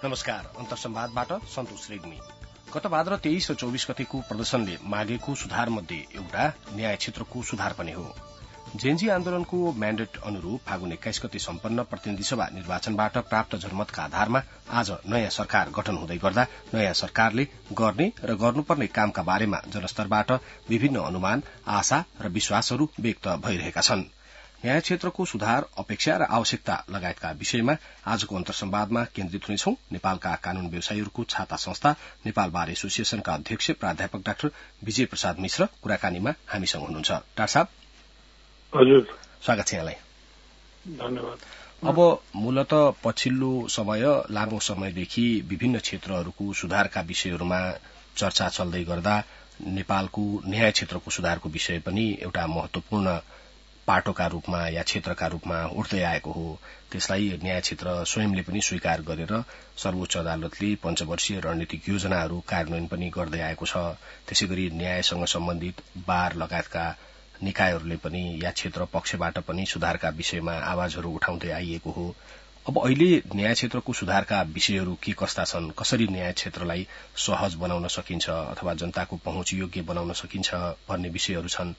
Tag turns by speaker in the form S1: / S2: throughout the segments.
S1: नमस्कार, अन्तर्संवादबाट सन्तोष रेग्मी। गत भाद्र 23 र 24 गतेको प्रदर्शनले मागेको सुधार मध्ये एउटा न्याय क्षेत्रको सुधार पनि हो। जेएनजी आन्दोलनको म्यान्डेट अनुरूप फागुन 21 गते सम्पन्न प्रतिनिधि सभा निर्वाचनबाट प्राप्त जनमतका आधारमा आज नयाँ सरकार गठन हुँदै गर्दा नयाँ सरकारले गर्ने र गर्नुपर्ने कामका बारेमा जनस्तरबाट विभिन्न अनुमान, आशा र विश्वासहरू व्यक्त भइरहेका छन्। न्याय क्षेत्रको सुधार, अपेक्षा र आवश्यकता लगायतका विषयमा आजको अन्तर्संवादमा केन्द्रित हुनेछौं। नेपालका कानून व्यवसायीहरूको छाता संस्था नेपाल बार एसोसिएशनका अध्यक्ष प्राध्यापक डाक्टर विजय प्रसाद मिश्र कुराकानीमा हामीसँग हुनुहुन्छ। डाक्टर साहब,
S2: हजुर,
S1: स्वागत छ यहाँलाई।
S2: धन्यवाद।
S1: अब मूलत पछिल्लो समय, लामो समयदेखि विभिन्न क्षेत्रहरूको सुधारका विषयहरूमा चर्चा चल्दै गर्दा नेपालको न्याय क्षेत्रको सुधारको विषय पनि एउटा महत्वपूर्ण पाटोका रूपमा या क्षेत्रका रूपमा उठ्दै आएको हो। त्यसलाई न्याय क्षेत्र स्वयंले पनि स्वीकार गरेर सर्वोच्च अदालतले पञ्चवर्षीय रणनीतिक योजनाहरू कार्यान्वयन पनि गर्दै आएको छ। त्यसैगरी न्यायसँग सम्बन्धित बार लगायतका निकायहरूले पनि या क्षेत्र पक्षबाट पनि सुधारका विषयमा आवाजहरू उठाउँदै आइएको हो। अब अहिले न्याय क्षेत्रको सुधारका विषयहरू के कस्ता छन्? कसरी न्याय क्षेत्रलाई सहज बनाउन सकिन्छ अथवा जनताको पहुँच योग्य बनाउन सकिन्छ भन्ने विषयहरू छन्।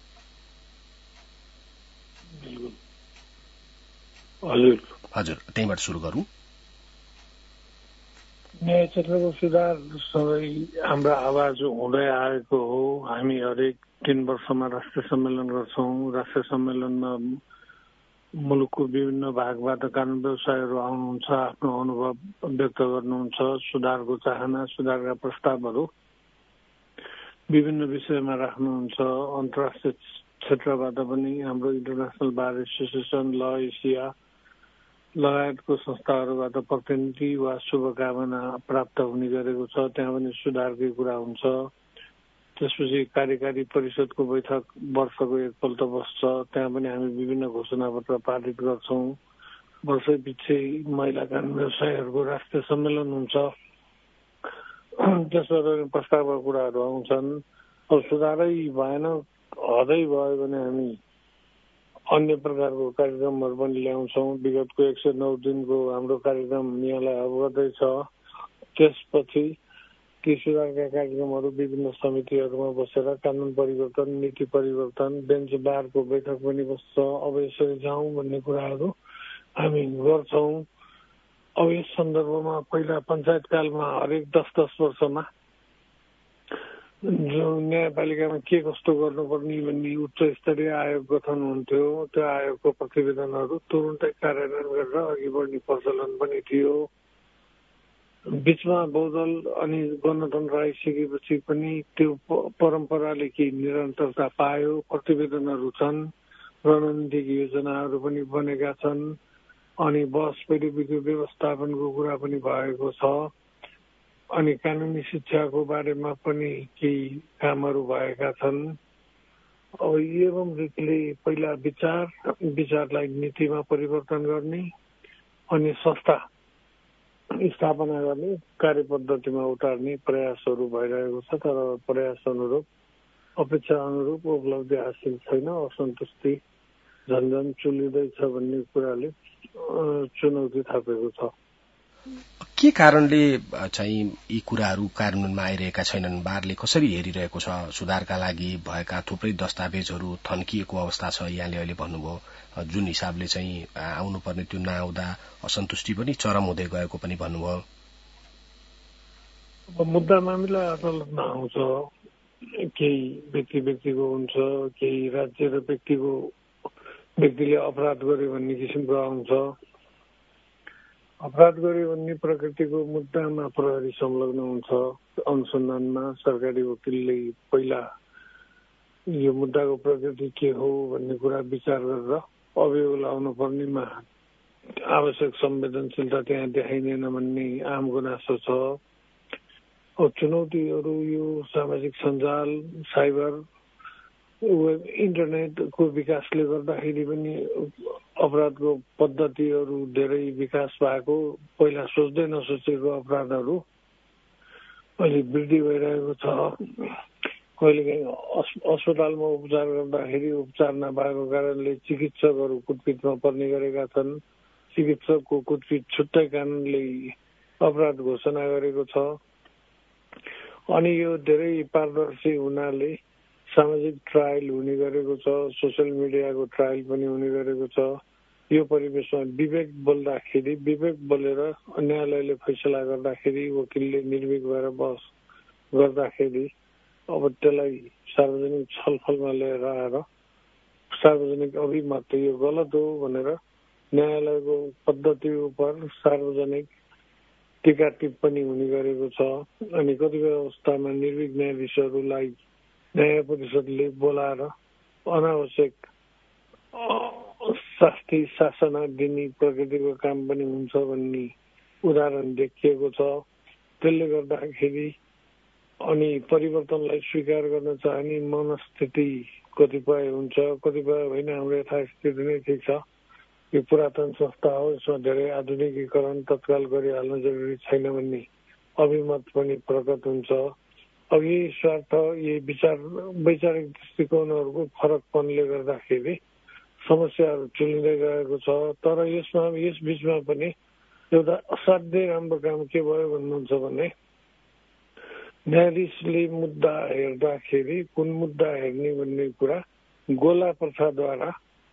S1: हजुर, त्यहीबाट सुरु गरौं।
S2: न्याय क्षेत्रको सुधार सँगै हाम्रा आवाज हुँदै आएको हो। हामी हरेक 3 वर्षमा राष्ट्रिय सम्मेलन गर्छौं। राष्ट्रिय सम्मेलनमा मुलुकको विभिन्न भागबाट कानून व्यवसायीहरू आउनुहुन्छ, आफ्नो अनुभव व्यक्त गर्नुहुन्छ, सुधारको चाहना, सुधारका प्रस्तावहरू विभिन्न विषयमा राख्नुहुन्छ। अन्तर्राष्ट्रिय क्षेत्रबाट पनि हाम्रो international bar association, law Asia लगायतको संस्थाहरूबाट प्रतिनिधि वा शुभकामना प्राप्त हुने गरेको छ। त्यहाँ पनि सुधारकै कुरा हुन्छ। त्यसपछि कार्यकारी परिषदको बैठक वर्षको एकपल्ट बस्छ। त्यहाँ पनि हामी विभिन्न घोषणापत्र पारित गर्छौं। वर्षै पछि महिला कानून व्यवसायीहरूको राष्ट्रिय सम्मेलन हुन्छ। त्यसबाट प्रस्तावका कुराहरू आउँछन्। अब सुधारै भएन, हदै भयो भने हामी अन्य प्रकारको कार्यक्रमहरू पनि ल्याउँछौँ। विगतको 109 दिनको हाम्रो कार्यक्रम यहाँलाई अवगतै छ। त्यसपछि ती सुधारका कार्यक्रमहरू विभिन्न समितिहरूमा बसेर कानून परिवर्तन, नीति परिवर्तन, बेन्च बारको बैठक पनि बस्छ। अब यसरी जाउँ भन्ने कुराहरू हामी गर्छौँ। अब यस सन्दर्भमा पहिला पञ्चायत कालमा हरेक 10-10 वर्षमा जो न्यायपालिकामा के कस्तो गर्नुपर्ने भन्ने उच्च स्तरीय आयोग गठन हुन्थ्यो। त्यो आयोगको प्रतिवेदनहरू तुरुन्तै कार्यान्वयन गरेर अघि बढ्ने प्रचलन पनि थियो। बीचमा बहुदल अनि गणतन्त्र आइसकेपछि पनि त्यो परम्पराले केही निरन्तरता पायो। प्रतिवेदनहरू छन्, रणनीतिक योजनाहरू पनि बनेका छन्, अनि बस परिविद्युत व्यवस्थापनको कुरा पनि भएको छ, अनि कानुनी शिक्षाको बारेमा पनि केही कामहरू भएका छन्। अब एवं रीतिले पहिला विचारलाई नीतिमा परिवर्तन गर्ने अनि संस्था स्थापना गर्ने, कार्यपद्धतिमा उतार्ने प्रयासहरू भइरहेको छ। तर प्रयास अनुरूप, अपेक्षा अनुरूप उपलब्धि हासिल छैन। असन्तुष्टि झन्झन चुलिँदैछ भन्ने कुराले चुनौती थपेको छ।
S1: के कारणले चाहिँ यी कुराहरू कार्यान्वयनमा आइरहेका छैनन्? बारले कसरी हेरिरहेको छ? सुधारका लागि भएका थुप्रै दस्तावेजहरू थन्किएको अवस्था छ, यहाँले अहिले भन्नुभयो। जुन हिसाबले चाहिँ आउनुपर्ने त्यो नआउँदा असन्तुष्टि पनि चरम हुँदै गएको पनि भन्नुभयो।
S2: मुद्दा मामिला अदालतमा आउँछ। केही व्यक्तिको हुन्छ, केही राज्य र व्यक्तिले अपराध गर्यो भन्ने किसिमको आउँछ। अपराध गर्यो भन्ने प्रकृतिको मुद्दामा प्रहरी संलग्न हुन्छ। अनुसन्धानमा सरकारी वकिलले पहिला यो मुद्दाको प्रकृति के हो भन्ने कुरा विचार गरेर अभियोग लाउनु पर्नेमा आवश्यक संवेदनशीलता त्यहाँ देखाइँदैन भन्ने आम गुनासो छ। अब चुनौतीहरू यो सामाजिक सञ्जाल, साइबर, वेब, इन्टरनेटको विकासले गर्दाखेरि पनि अपराधको पद्धतिहरू धेरै विकास भएको। पहिला सोच्दै नसोचेको अपराधहरू अहिले वृद्धि भइरहेको छ। कहिलेकाहीँ अस्पतालमा उपचार गर्दाखेरि उपचार नभएको कारणले चिकित्सकहरू कुटपिटमा पर्ने गरेका छन्। चिकित्सकको कुटपिट छुट्टै कारणले अपराध घोषणा गरेको छ। अनि यो धेरै पारदर्शी हुनाले सामाजिक ट्रायल हुने गरेको छ, सोसियल मिडियाको ट्रायल पनि हुने गरेको छ। यो परिवेशमा विवेक बोल्दाखेरि, विवेक बोलेर न्यायालयले फैसला गर्दाखेरि, वकिलले निर्भीक भएर बहस गर्दाखेरि अब त्यसलाई सार्वजनिक छलफलमा लिएर आएर सार्वजनिक अभिमत यो गलत हो भनेर न्यायालयको पद्धति उपर सार्वजनिक टीका टिप्पणी हुने गरेको छ। अनि कतिपय अवस्थामा निर्भीक न्यायाधीशहरूलाई न्याय परिषदले बोलाएर अनावश्यक शास्ति शासना दिने प्रकृतिको काम पनि हुन्छ भन्ने उदाहरण देखिएको छ। त्यसले गर्दाखेरि अनि परिवर्तनलाई स्वीकार गर्न चाहने मनस्थिति कतिपय हुन्छ, कतिपय होइन। हाम्रो यथास्थिति नै ठिक छ, यो पुरातन संस्था हो, यसमा धेरै आधुनिकीकरण तत्काल गरिहाल्न जरुरी छैन भन्ने अभिमत पनि प्रकट हुन्छ। अब यही स्वार्थ, यही वैचारिक दृष्टिकोणहरूको फरकपनले गर्दाखेरि समस्याहरू चुलिँदै गएको छ। तर यस बीचमा पनि एउटा असाध्यै राम्रो काम के भयो भन्नुहुन्छ भने न्यायाधीशले मुद्दा हेर्दाखेरि कुन मुद्दा हेर्ने भन्ने कुरा गोला प्रथाद्वारा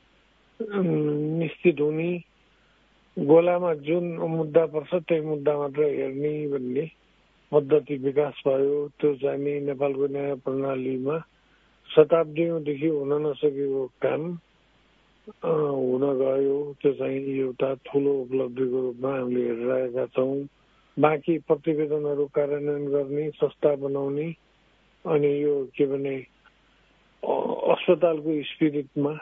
S2: निश्चित हुने, गोलामा जुन मुद्दा पर्छ त्यही मुद्दा मात्र हेर्ने भन्ने पद्धति विकास भयो। त्यो चाहिँ नेपालको न्याय प्रणालीमा शताब्दीदेखि हुन नसकेको काम हुन गयो। त्यो चाहिँ एउटा ठुलो उपलब्धिको रूपमा हामीले हेरिरहेका छौँ। बाँकी प्रतिवेदनहरू कार्यान्वयन गर्ने, संस्था बनाउने अनि यो के भने अस्पतालको स्पिरिटमा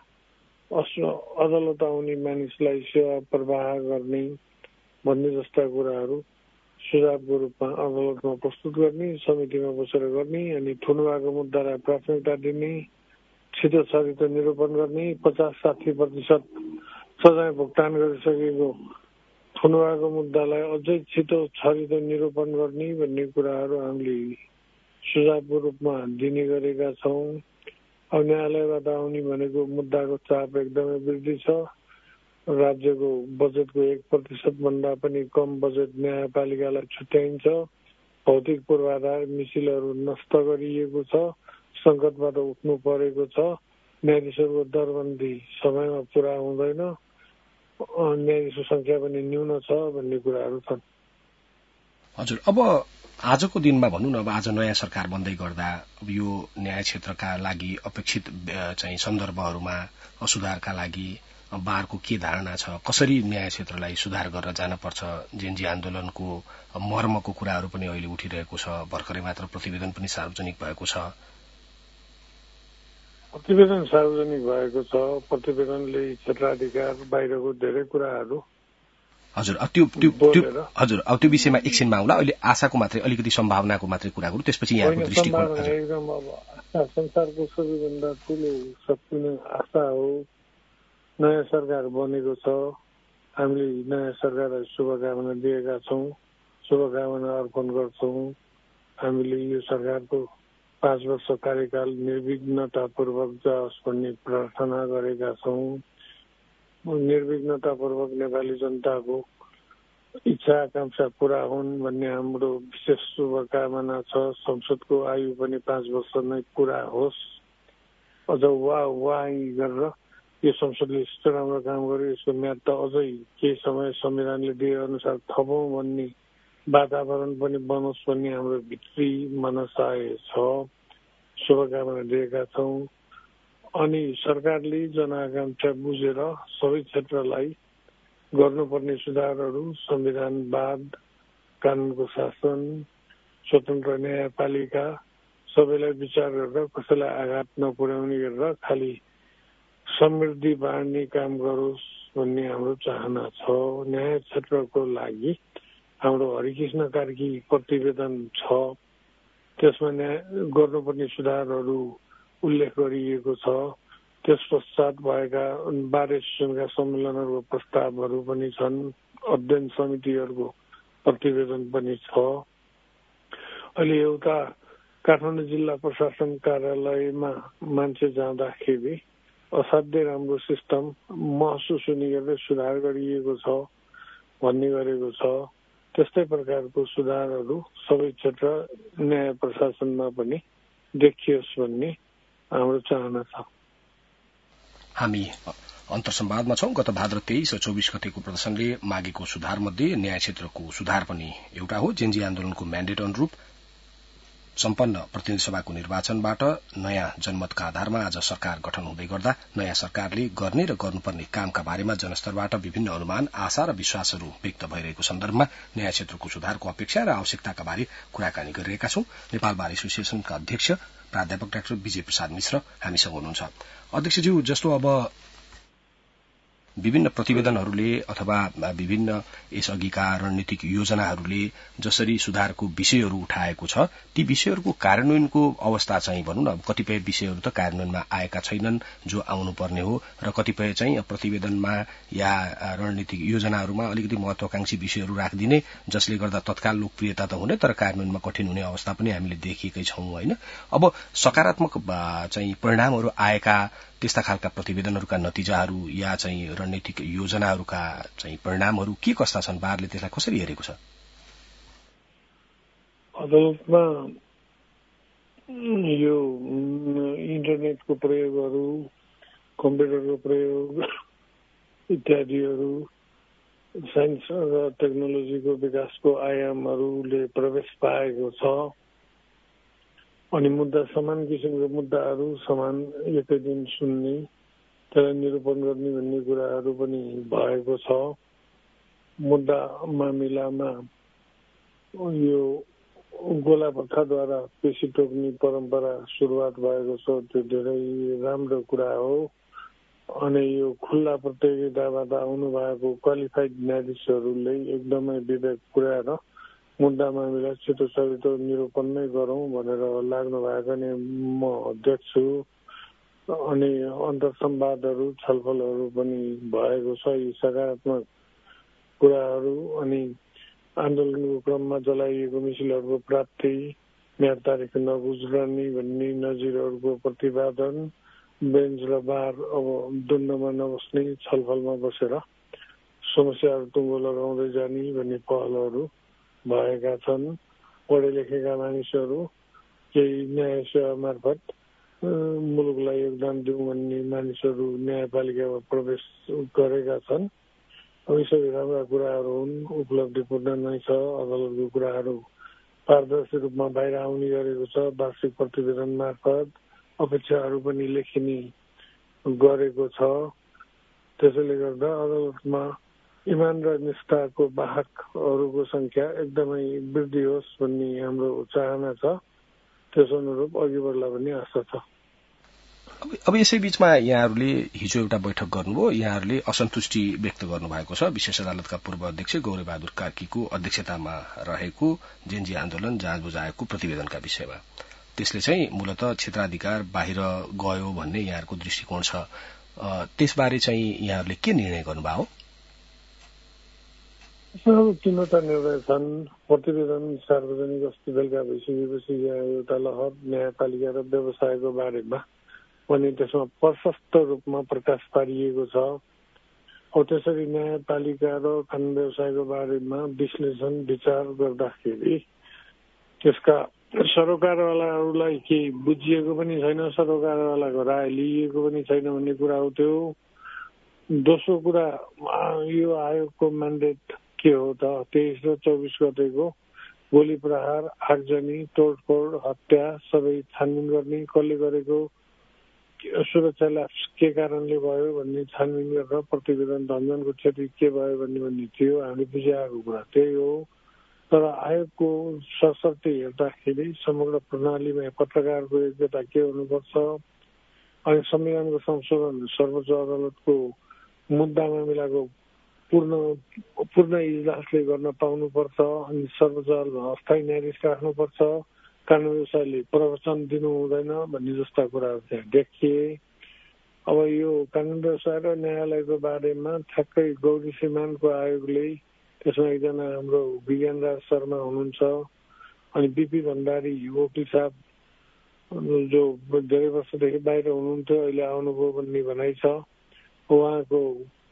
S2: अदालत आउने मानिसलाई सेवा प्रवाह गर्ने भन्ने जस्ता कुराहरू सुझावको रूपमा अदालतमा प्रस्तुत गर्ने, समितिमा बसेर गर्ने अनि थुनुवाको मुद्दालाई प्राथमिकता दिने, छिटो छरितो निरूपण गर्ने, 50-60% सजाय भुक्तान गरिसकेको थुनुवाको मुद्दालाई अझै छिटो छरितो निरूपण गर्ने भन्ने कुराहरू हामीले सुझावको रूपमा दिने गरेका छौँ। अब न्यायालयबाट आउने भनेको मुद्दाको चाप एकदमै वृद्धि छ। राज्यको बजेटको 1% भन्दा पनि कम बजेट न्यायपालिकालाई छुट्याइन्छ। भौतिक पूर्वाधार मिसिलहरू नष्ट गरिएको छ, सङ्कटबाट उठ्नु परेको छ। न्यायाधीशहरूको दरबन्दी समयमा पुरा हुँदैन, न्यायाधीशको संख्या पनि न्यून छ भन्ने कुराहरू छन्।
S1: हजुर, अब आजको दिनमा भनौँ न, अब आज नयाँ सरकार बन्दै गर्दा अब यो न्याय क्षेत्रका लागि अपेक्षित चाहिँ सन्दर्भहरूमा सुधारका लागि बारको के धारणा छ? कसरी न्याय क्षेत्रलाई सुधार गरेर जानुपर्छ? जेनजी आन्दोलनको मर्मको कुराहरू पनि अहिले उठिरहेको छ। भर्खरै मात्र प्रतिवेदन पनि सार्वजनिक भएको छ।
S2: प्रतिवेदन सार्वजनिक भएको छ। प्रतिवेदनले क्षेत्राधिकार बाहिरको धेरै कुराहरू
S1: हजुर अब त्यो विषयमा एकछिनमा आउँला। अहिले आशाको मात्रै, अलिकति सम्भावनाको मात्रै कुरा गरौँ, त्यसपछि यहाँको दृष्टिकोण।
S2: एकदम अब आशा संसारको सबैभन्दा ठुलो शक्ति नै आशा हो। नयाँ सरकार बनेको छ, हामीले नयाँ सरकारलाई शुभकामना दिएका छौँ, शुभकामना अर्पण गर्छौँ। हामीले यो सरकारको 5 वर्ष कार्यकाल निर्विघ्नतापूर्वक जाओस् भन्ने प्रार्थना गरेका छौँ। निर्विघ्नतापूर्वक नेपाली जनताको इच्छा आकांक्षा पूरा हुन् भन्ने हाम्रो विशेष शुभकामना छ। संसदको आयु पनि 5 वर्ष नै पूरा होस्। अझ वाही गरेर यो संसदले यस्तो राम्रो काम गर्यो, यसको म्याद त अझै केही समय संविधानले दिए अनुसार थपौँ भन्ने वातावरण पनि बनोस् भन्ने हाम्रो भित्री मनसाय छ। शुभकामना दिएका छौँ। अनि सरकारले जनआकांक्षा बुझेर सबै क्षेत्रलाई गर्नुपर्ने सुधारहरू, संविधानवाद, कानुनको शासन, स्वतन्त्र न्यायपालिका सबैलाई विचार गरेर कसैलाई आघात नपुर्याउने गरेर खालि समृद्धि बाँड्ने काम गरोस् भन्ने हाम्रो चाहना छ। न्याय क्षेत्रको लागि हाम्रो हरिकृष्ण कार्की प्रतिवेदन छ, त्यसमा गर्नुपर्ने सुधारहरू उल्लेख गरिएको छ। त्यस पश्चात भएका 12 एसोसिएसनका सम्मेलनहरूको प्रस्तावहरू पनि छन्, अध्ययन समितिहरूको प्रतिवेदन पनि छ। अहिले एउटा काठमाडौँ जिल्ला प्रशासन कार्यालयमा मान्छे जाँदाखेरि असाध्यै राम्रो सिस्टम महसुस हुने गर्दै सुधार गरिएको छ भन्ने गरेको छ। त्यस्तै प्रकारको सुधारहरू सबै क्षेत्र न्याय प्रशासनमा पनि देखियोस् भन्ने हाम्रो चाहना छ।
S1: हामी अन्तर्संवादमा छौं। गत भाद्र 23 र 24 गतेको प्रदर्शनले मागेको सुधार मध्ये न्याय क्षेत्रको सुधार पनि एउटा हो। जेन्जी आन्दोलनको म्यान्डेट अनुरूप सम्पन्न प्रतिनिधि सभाको निर्वाचनबाट नयाँ जनमतका आधारमा आज सरकार गठन हुँदै गर्दा नयाँ सरकारले गर्ने र गर्नुपर्ने कामका बारेमा जनस्तरबाट विभिन्न अनुमान, आशा र विश्वासहरू व्यक्त भइरहेको सन्दर्भमा न्याय क्षेत्रको सुधारको अपेक्षा र आवश्यकताका बारे कुराकानी गरिरहेका छौं। नेपाल बार एसोसिएशनका अध्यक्ष प्राध्यापक डाक्टर विजय प्रसाद मिश्र हामीसँग हुनुहुन्छ। अध्यक्षज्यू, जस्तो अब विभिन्न प्रतिवेदनहरूले अथवा विभिन्न यसअघिका रणनीतिक योजनाहरूले जसरी सुधारको विषयहरू उठाएको छ, ती विषयहरूको कार्यान्वयनको अवस्था चाहिँ भनौं न, कतिपय विषयहरू त कार्यान्वयनमा आएका छैनन् जो आउनुपर्ने हो, र कतिपय चाहिँ प्रतिवेदनमा या रणनीतिक योजनाहरूमा अलिकति महत्वाकांक्षी विषयहरू राखिदिने, जसले गर्दा तत्काल लोकप्रियता त हुने तर कार्यान्वयनमा कठिन हुने अवस्था पनि हामीले देखेकै छौं हैन। अब सकारात्मक चाहिँ परिणामहरू आएका त्यस्ता खालका प्रतिवेदनहरूका नतिजाहरू या चाहिँ रणनीतिक योजनाहरूका चाहिँ परिणामहरू के कस्ता छन्? बारले त्यसलाई कसरी हेरेको छ?
S2: अदालतमा यो इन्टरनेटको प्रयोगहरू, कम्प्युटरको प्रयोग इत्यादिहरू, साइन्स र टेक्नोलोजीको विकासको आयामहरूले प्रवेश पाएको छ। अनि मुद्दा समान किसिमको मुद्दाहरू समान एकै दिन सुन्ने, त्यसलाई निरूपण गर्ने भन्ने कुराहरू पनि भएको छ। मुद्दा मामिलामा यो गोला भत्ताद्वारा पेशी टोक्ने परम्परा सुरुवात भएको छ, त्यो धेरै राम्रो कुरा हो। अनि यो खुल्ला प्रतियोगिताबाट आउनु भएको क्वालिफाइड न्यायाधीशहरूले एकदमै विवेक पुर्याएर मुद्दा मामिला छिटो छिटो निरूपण नै गरौं भनेर लाग्नु भएको नि म देख्छु। अनि अन्तर्संवादहरू, छलफलहरू पनि भएको छ। यी सकारात्मक कुराहरू अनि आन्दोलनको क्रममा जलाइएको मिसिलहरूको प्राप्ति, म्याद तारिख नगुज्रने भन्ने नजिरहरूको प्रतिपादन, बेन्च र बार अब द्वन्द्वमा नबस्ने, छलफलमा बसेर समस्याहरू टुङ्गो लगाउँदै जाने भन्ने पहलहरू भएका छन्। पढे लेखेका मानिसहरू, केही न्याय सेवा मार्फत मुलुकलाई योगदान दिउँ भन्ने मानिसहरू न्यायपालिकामा प्रवेश गरेका छन्। यी सबै राम्रा कुराहरू हुन्, उपलब्धिपूर्ण नै छ। अदालतको कुराहरू पारदर्शी रूपमा बाहिर आउने गरेको छ। वार्षिक प्रतिवेदन मार्फत अपेक्षाहरू पनि लेखिने गरेको छ। त्यसैले गर्दा अदालतमा इमान र निष्ठाको वाहकहरूको संख्या एकदमै वृद्धि होस् भन्ने हाम्रो चाहना छ। त्यस अनुरूप अघि बढ्ला भन्ने आशा छ।
S1: अब यसै बीचमा यहाँहरूले हिजो एउटा बैठक गर्नुभयो। यहाँहरूले असन्तुष्टि व्यक्त गर्नुभएको छ विशेष अदालतका पूर्व अध्यक्ष गौरी बहादुर कार्कीको अध्यक्षतामा रहेको जेन्जी आन्दोलन जाँच बुझाएको प्रतिवेदनका विषयमा। त्यसले चाहिँ मूलत क्षेत्राधिकार बाहिर गयो भन्ने यहाँहरूको दृष्टिकोण छ। त्यसबारे चाहिँ यहाँहरूले के निर्णय गर्नुभयो?
S2: तीनवटा निर्णय छन्। प्रतिवेदन सार्वजनिक अस्ति बेलुका भइसकेपछि यहाँ एउटा लहर न्यायपालिका र व्यवसायको बारेमा पनि त्यसमा प्रशस्त रूपमा प्रकाश पारिएको छ। अब त्यसरी न्यायपालिका र कानून व्यवसायको बारेमा विश्लेषण विचार गर्दाखेरि त्यसका सरोकारवालाहरूलाई केही बुझिएको पनि छैन, सरोकारवालाको राय लिइएको पनि छैन भन्ने कुरा हो। त्यो दोस्रो कुरा, यो आयोगको म्यान्डेट के हो त? 23 र 24 गतेको गोली प्रहार, आगजनी, तोडफोड, हत्या सबै छानबिन गर्ने, कसले गरेको, सुरक्षा ल्याप्स के कारणले भयो भन्ने छानबिन गरेर प्रतिवेदन धनजनको क्षति के भयो भन्ने थियो। हामीले बुझाएको कुरा त्यही हो। तर आयोगको सशर्ती हेर्दाखेरि समग्र प्रणालीमा पत्रकारको योग्यता के हुनुपर्छ, अनि संविधानको संशोधन सर्वोच्च अदालतको मुद्दा मामिलाको पूर्ण इजलासले गर्न पाउनुपर्छ, अनि सर्वोच्च अदालतमा अस्थायी न्यायाधीश राख्नुपर्छ, कानून व्यवसायले प्रवचन दिनु हुँदैन भन्ने जस्ता कुराहरू त्यहाँ देखिए। अब यो कानून व्यवसाय र न्यायालयको बारेमा ठ्याक्कै गौरी श्रीमानको आयोगले, त्यसमा एकजना हाम्रो विज्ञान राज शर्मा हुनुहुन्छ, अनि बीपी भण्डारी वकिल साहब जो धेरै वर्षदेखि बाहिर हुनुहुन्थ्यो, अहिले आउनुभयो भन्ने भनाइ छ। उहाँको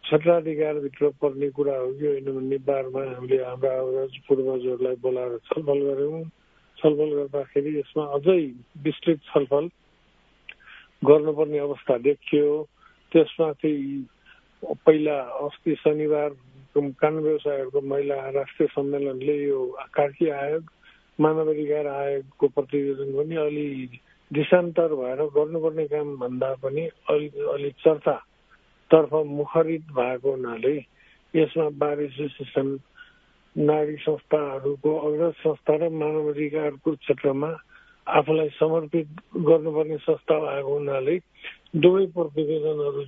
S2: क्षेत्राधिकारभित्र पर्ने कुरा हो कि होइन भन्ने बारेमा हामीले हाम्रा पूर्वजहरूलाई बोलाएर छलफल गर्यौं। छलफल गर्दाखेरि यसमा अझै विस्तृत छलफल गर्नुपर्ने अवस्था देखियो। त्यसमा चाहिँ पहिला अस्ति शनिबार कानुन व्यवसायहरूको महिला राष्ट्रिय सम्मेलनले यो कार्की आयोग मानव अधिकार आयोगको प्रतिवेदन पनि अलि दिशान्तर भएर गर्नुपर्ने काम भन्दा पनि अलि चर्चातर्फ मुखरित भएको हुनाले यसमा बार एसोसिएसन नागरिक संस्थाहरूको अग्रज संस्था र मानव अधिकारको क्षेत्रमा आफूलाई समर्पित गर्नुपर्ने संस्था भएको हुनाले दुवै प्रतिवेदनहरू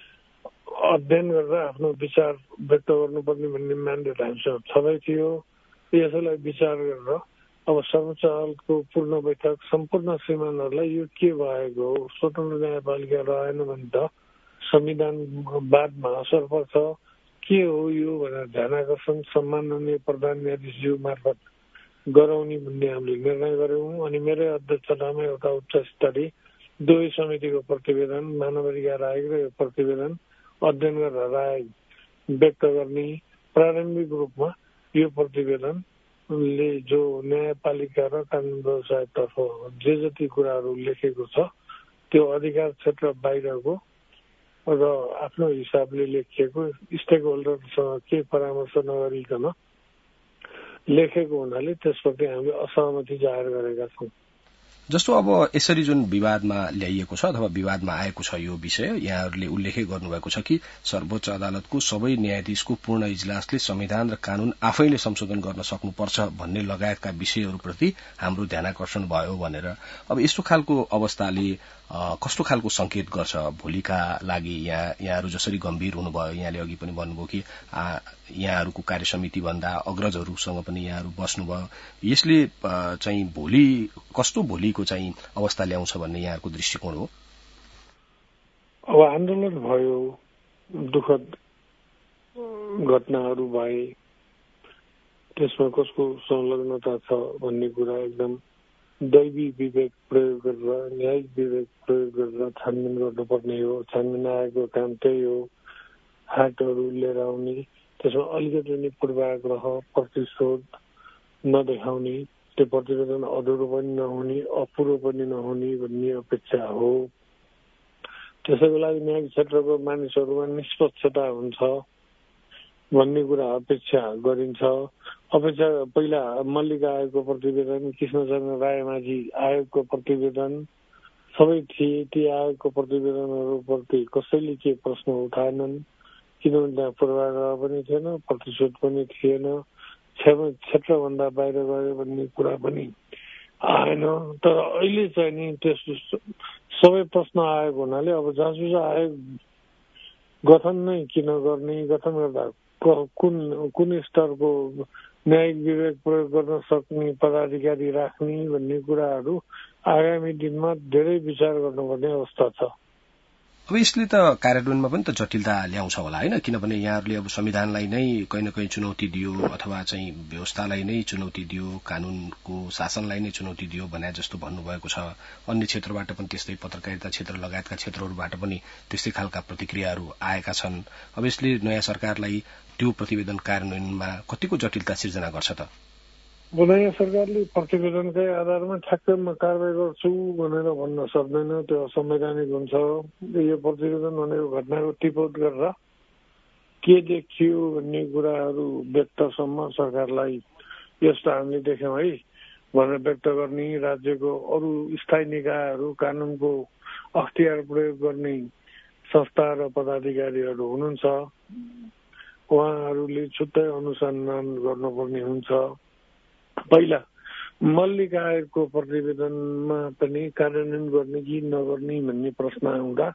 S2: अध्ययन गरेर आफ्नो विचार व्यक्त गर्नुपर्ने भन्ने म्यान्डेट हामीसँग छँदै थियो। यसैलाई विचार गरेर अब सर्वोच्च अदालतको पूर्ण बैठक सम्पूर्ण श्रीमानहरूलाई यो के भएको हो, स्वतन्त्र न्यायपालिका रहेन भने त संविधानवादमा असर पर्छ, के हो यो भनेर ध्यानाकर्षण सम्माननीय प्रधान न्यायाधीशज्यू मार्फत गराउने भन्ने हामीले निर्णय गर्यौं। अनि मेरै अध्यक्षतामा एउटा उच्च स्तरीय दुवै समितिको प्रतिवेदन मानव अधिकार आयोग र यो प्रतिवेदन अध्ययन गरेर राय व्यक्त गर्ने प्रारम्भिक रूपमा यो प्रतिवेदनले जो न्यायपालिका र कानुन व्यवसायतर्फ जे जति कुराहरू लेखेको छ त्यो अधिकार क्षेत्र बाहिरको र आफ्नो हिसाबले लेखिएको स्टेक होल्डरसँग के परामर्श नगरिकन लेखेको हुनाले त्यसप्रति हामीले असहमति जाहेर गरेका छौं।
S1: जस्तो अब यसरी जुन विवादमा ल्याइएको छ अथवा विवादमा आएको छ यो विषय यहाँहरूले उल्लेख गर्नुभएको छ कि सर्वोच्च अदालतको सबै न्यायाधीशको पूर्ण इजलासले संविधान र कानून आफैले संशोधन गर्न सक्नुपर्छ भन्ने लगायतका विषयहरूप्रति हाम्रो ध्यानाकर्षण भयो भनेर। अब यस्तो खालको अवस्थाले कस्तो खालको संकेत गर्छ भोलिका लागि? यहाँहरू जसरी गम्भीर हुनुभयो, यहाँले अघि पनि भन्नुभयो कि यहाँहरूको कार्यसमिति भन्दा अग्रजहरूसँग पनि यहाँहरू बस्नुभयो, यसले चाहिँ भोलि कस्तो भोलिको चाहिँ अवस्था ल्याउँछ भन्ने यहाँहरूको दृष्टिकोण हो?
S2: अब आन्दोलन भयो, दुःखद घटनाहरू भए, त्यसमा कसको संलग्नता छ भन्ने कुरा एकदम दैवी विवेक प्रयोग गरेर न्यायिक विवेक प्रयोग गरेर छानबिन गर्नुपर्ने हो। छानबिन आएको काम त्यही हो, हातहरू लिएर आउने, त्यसमा अलिकति पनि पूर्वाग्रह प्रतिशोध नदेखाउने, त्यो प्रतिवेदन अधुरो पनि नहुने अपुरो पनि नहुने भन्ने अपेक्षा हो। त्यसैको लागि न्यायिक क्षेत्रको मानिसहरूमा निष्पक्षता हुन्छ भन्ने कुरा अपेक्षा गरिन्छ। अपेक्षा पहिला मल्लिका आयोगको प्रतिवेदन, कृष्णचन्द्र रायमाझी आयोगको प्रतिवेदन सबै थिए। ती आयोगको प्रतिवेदनहरूप्रति कसैले के प्रश्न उठाएनन्, किनभने त्यहाँ पूर्वाग्रह पनि थिएन, प्रतिशोध पनि थिएन, क्षेत्रभन्दा बाहिर गयो भन्ने कुरा पनि आएन। तर अहिले चाहिँ नि त्यस सबै प्रश्न आएको हुनाले अब जाँचबुझ आयोग गठन नै किन गर्ने, गठन गर्दा कुन स्तरको न्यायिक विवेक प्रयोग गर्न सक्ने पदाधिकारी राख्ने भन्ने कुराहरू आगामी दिनमा धेरै विचार गर्नुपर्ने अवस्था छ।
S1: अब यसले त कार्यान्वयनमा पनि त जटिलता ल्याउँछ होला होइन? किनभने यहाँहरूले अब संविधानलाई नै कहीँ न कहीँ चुनौती दियो अथवा चाहिँ व्यवस्थालाई नै चुनौती दियो, कानूनको शासनलाई नै चुनौती दियो भने जस्तो भन्नुभएको छ। अन्य क्षेत्रबाट पनि त्यस्तै, पत्रकारिता क्षेत्र लगायतका क्षेत्रहरूबाट पनि त्यस्तै खालका प्रतिक्रियाहरू आएका छन्। अब यसले नयाँ सरकारलाई त्यो प्रतिवेदन कार्यान्वयनमा कतिको जटिलता सिर्जना गर्छ त?
S2: नयाँ सरकारले प्रतिवेदनकै आधारमा ठ्याक्कै म कारवाही गर्छु भनेर भन्न सक्दैन, त्यो असंवैधानिक हुन्छ। यो प्रतिवेदन भनेको घटनाको टिपोट गरेर के देखियो भन्ने कुराहरू व्यक्तसम्म सरकारलाई यस्तो हामीले देख्यौँ है भनेर व्यक्त गर्ने, राज्यको अरू स्थायी निकायहरू कानूनको अख्तियार प्रयोग गर्ने संस्था र पदाधिकारीहरू हुनुहुन्छ, उहाँहरूले छुट्टै अनुसन्धान गर्नुपर्ने हुन्छ। पहिला मल्लिका आयोगको प्रतिवेदनमा पनि कार्यान्वयन गर्ने कि नगर्ने भन्ने प्रश्न आउँदा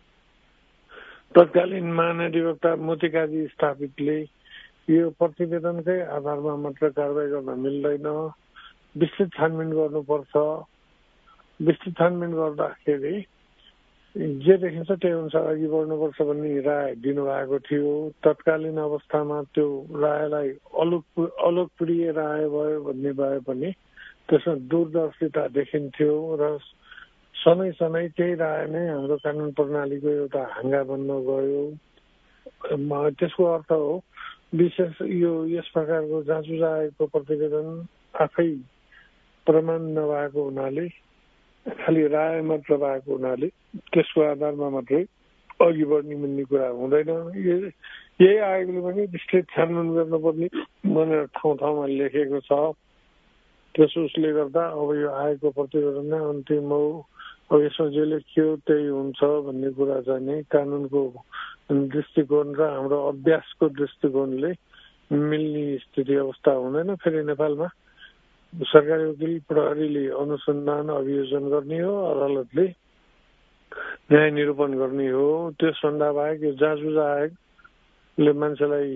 S2: तत्कालीन महाधिवक्ता मोतिकाजी स्थापितले यो प्रतिवेदनकै आधारमा मात्र कारवाही गर्न मिल्दैन, विस्तृत छानबिन गर्नुपर्छ। विस्तृत छानबिन गर्दाखेरि जे देखिन्छ त्यही अनुसार अघि बढ्नुपर्छ भन्ने राय दिनुभएको थियो। तत्कालीन अवस्थामा त्यो रायलाई अलोकप्रिय राय भयो भन्ने भए पनि त्यसमा दूरदर्शिता देखिन्थ्यो र सनै त्यही राय नै हाम्रो कानुन प्रणालीको एउटा हाँगा बन्न गयो। त्यसको अर्थ हो विशेष यो यस प्रकारको जाँचुजाएको प्रतिवेदन आफै प्रमाण नभएको हुनाले, खालि राय मात्र भएको हुनाले त्यसको आधारमा मात्रै अघि बढ्ने भन्ने कुरा हुँदैन। यही आयोगले पनि विस्तृत छानबिन गर्नुपर्ने भनेर ठाउँ ठाउँमा लेखेको छ। त्यस उसले गर्दा अब यो आयोगको प्रतिवेदन नै अन्तिम हो। अब यसमा जे लेखियो त्यही हुन्छ भन्ने कुरा चाहिँ नै कानुनको दृष्टिकोण र हाम्रो अभ्यासको दृष्टिकोणले मिल्ने स्थिति अवस्था हुँदैन। फेरि नेपालमा सरकारी वकिल प्रहरीले अनुसन्धान अभियोजन गर्ने हो, अदालतले न्याय निरूपण गर्ने हो। त्यसभन्दा बाहेक यो जाँचबुझ आयोगले मान्छेलाई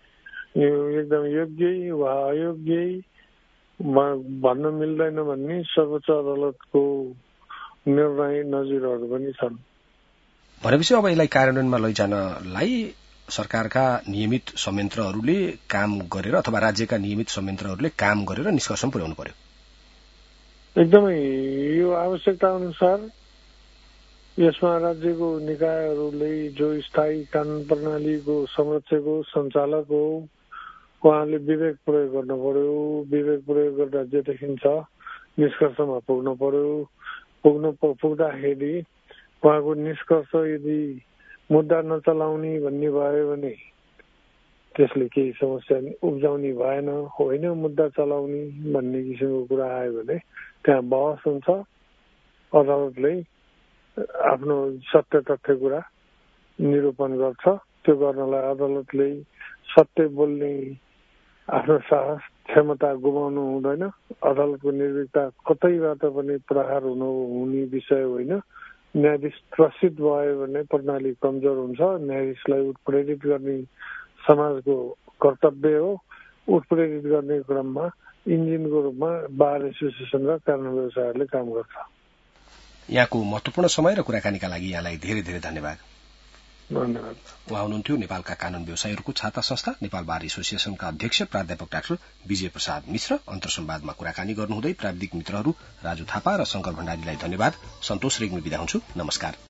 S2: एकदम योग्य वा अयोग्य भन्न मिल्दैन भन्ने सर्वोच्च अदालतको निर्णय नजिरहरू पनि छन्।
S1: भनेपछि अब यसलाई कार्यान्वयनमा लैजानलाई सरकारका नियमित संयन्त्रहरूले काम गरेर अथवा राज्यका नियमित संयन्त्रहरूले काम गरेर निष्कर्षमा पुर्याउनु पर्यो।
S2: एकदमै यो आवश्यकता अनुसार यसमा राज्यको निकायहरूले जो स्थायी कानून प्रणालीको संरक्षक हो, सञ्चालक हो, उहाँले विवेक प्रयोग गर्नु पर्यो। विवेक प्रयोग गर्दा जे देखिन्छ निष्कर्षमा पुग्नु पर्यो। पुग्दाखेरि उहाँको निष्कर्ष यदि मुद्दा नचलाउने भन्ने भयो भने त्यसले केही समस्या उब्जाउने भएन। होइन मुद्दा चलाउने भन्ने किसिमको कुरा आयो भने त्यहाँ बहस हुन्छ। अदालतले आफ्नो सत्य तथ्य कुरा निरूपण गर्छ। त्यो गर्नलाई अदालतले सत्य बोल्ने आफ्नो साहस क्षमता गुमाउनु हुँदैन। अदालतको निर्भीकता कतैबाट पनि प्रहार हुने विषय होइन। न्यायाधीश त्रसित भयो भने प्रणाली कमजोर हुन्छ। न्यायाधीशलाई उत्प्रेरित गर्ने समाजको कर्तव्य हो। उत्प्रेरित गर्ने क्रममा इन्जिनको रूपमा बार एसोसिएसन र कानून व्यवसायहरूले काम गर्छ।
S1: यहाँको महत्वपूर्ण समय र कुराकानीका लागि यहाँलाई धेरै धेरै धन्यवाद।
S2: धन्यवाद।
S1: उहाँ हुनुहुन्थ्यो नेपालका कानून व्यवसायीहरूको छाता संस्था नेपाल बार एसोसिएसनका अध्यक्ष प्राध्यापक डाक्टर विजय प्रसाद मिश्र। अन्तर्संवादमा कुराकानी गर्नुहुँदै प्राविधिक मित्रहरू राजु थापा र शंकर भण्डारीलाई धन्यवाद। सन्तोष रेग्मी बिदा हुन्छु। नमस्कार।